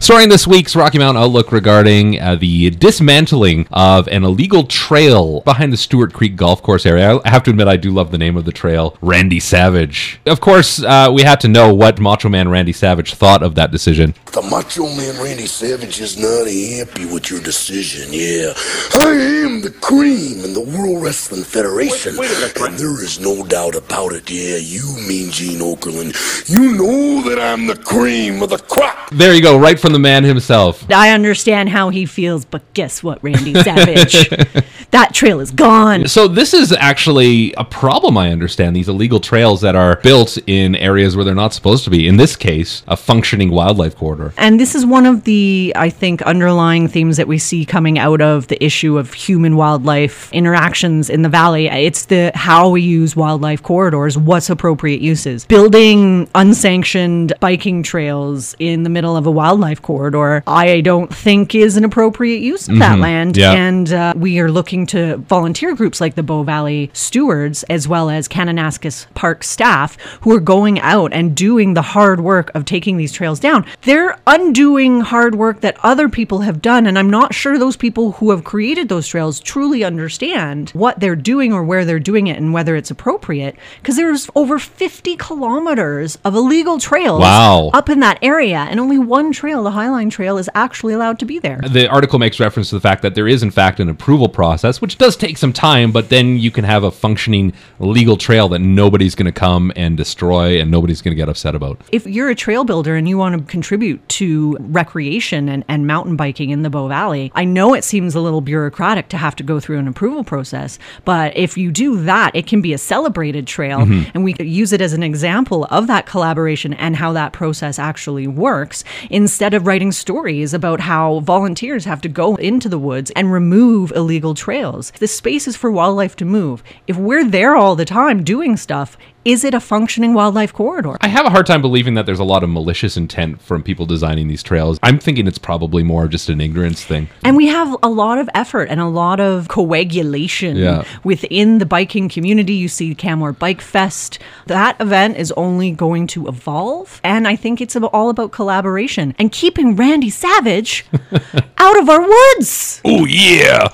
Story in this week's Rocky Mountain Outlook regarding the dismantling of an illegal trail behind the Stewart Creek Golf Course area. I have to admit, I do love the name of the trail, Randy Savage. Of course, we had to know what Macho Man Randy Savage thought of that decision. The Macho Man Randy Savage is not happy with your decision, yeah. I am the cream in the World Wrestling Federation. Wait a minute, and there is no doubt about it, yeah. You mean Gene Okerlund. You know that I'm the cream of the crop. There you go, right from the man himself. I understand how he feels, but guess what, Randy Savage? That trail is gone. So this is actually a problem, I understand, these illegal trails that are built in areas where they're not supposed to be. In this case, a functioning wildlife corridor. And this is one of the, I think, underlying themes that we see coming out of the issue of human-wildlife interactions in the valley. It's the how we use wildlife corridors, what's appropriate uses. Building unsanctioned biking trails in the middle of a wildlife corridor, I don't think is an appropriate use of that land. Yeah. And we are looking to volunteer groups like the Bow Valley Stewards, as well as Kananaskis Park staff, who are going out and doing the hard work of taking these trails down. They're undoing hard work that other people have done, and I'm not sure those people who have created those trails truly understand what they're doing or where they're doing it and whether it's appropriate, because there's over 50 kilometers of illegal trails up in that area, and only one trail, the Highline Trail, is actually allowed to be there. The article makes reference to the fact that there is, in fact, an approval process, which does take some time, but then you can have a functioning legal trail that nobody's going to come and destroy and nobody's going to get upset about. If you're a trail builder and you want to contribute to recreation and mountain biking in the Bow Valley, I know it seems a little bureaucratic to have to go through an approval process, but if you do that, it can be a celebrated trail, and we could use it as an example of that collaboration and how that process actually works, instead of writing stories about how volunteers have to go into the woods and remove illegal trails. The space is for wildlife to move. If we're there all the time doing stuff, is it a functioning wildlife corridor? I have a hard time believing that there's a lot of malicious intent from people designing these trails. I'm thinking it's probably more just an ignorance thing. And we have a lot of effort and a lot of coagulation within the biking community. You see Canmore Bike Fest. That event is only going to evolve. And I think it's all about collaboration and keeping Randy Savage out of our woods. Oh, yeah.